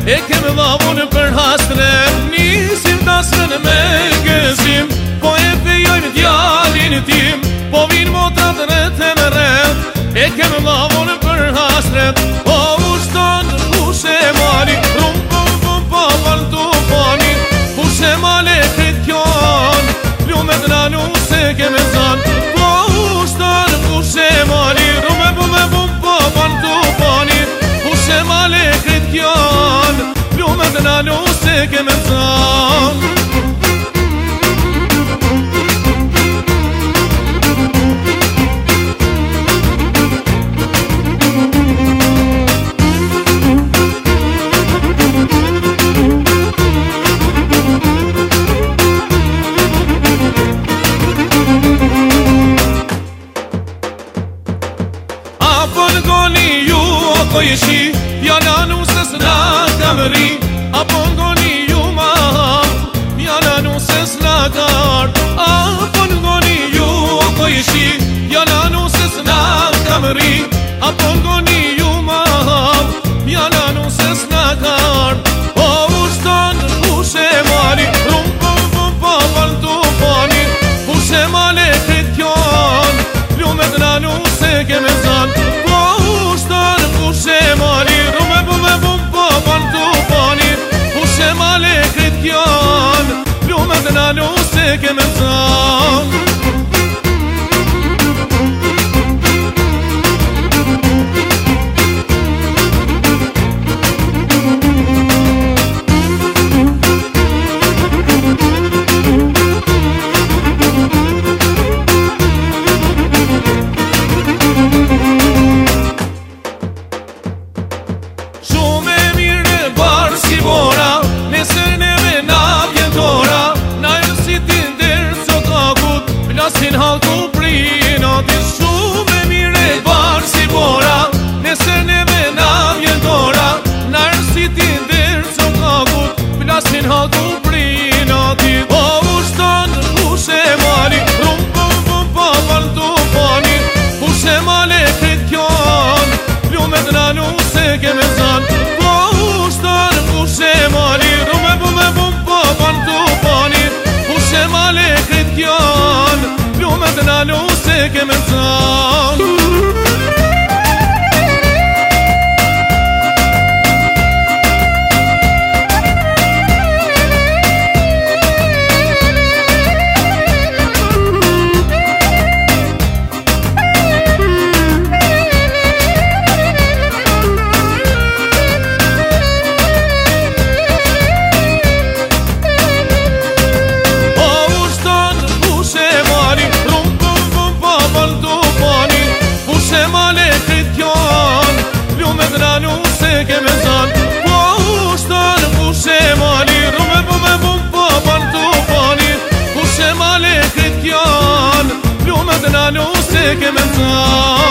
e kem dhavun për hasret. Nisim dasrën me gëzim, po e fejojmë djalin tim, po vinë motrat rreth e në rreth, e kem dhavun për hasret. O ushton, ushe mali, rum pum pum pa paltu pani, ushe male krit kjon, lumet nanu se kem e zan. O ushton, ushe mali, rum pum pa paltu pani, ushe male krit kjon, lumet nanu se kem e zan. Po jeshi, jana nusës na kamëri, apo ngoni ju ma ham, jana nusës na kart. Apo ngoni ju, po jeshi, jana nusës na kamëri, apo ngoni ju ma ham, jana nusës na kart. O ushton, ushe mali, rum pum pum pa paltu pani, ushe male krit kjon, lumet na nuse keme zan. Ushe mali, rume bum pa paltu pani, ushe male krit kjon, lumet na nuse keme zan. Sin haltu prino ti shumë e mire barë si bora, nesër neve na vjen dora, nërë si ti ndërë që kakut, plasin haltu prino ti. O ushton, ushe mali, rum pum pum pa paltu pani, ushe male krit kjon, lumet na nuse keme zan. O ushton, ushe mali, rum pum pa paltu pani, ushe male krit kjon, lumet na nuse keme zan. Ushe male krit kjon, lumet na nuse keme zan. O ushton, ushe mali, rume bum pa paltu pani, ushe male krit kjon, lumet na nuse keme zan.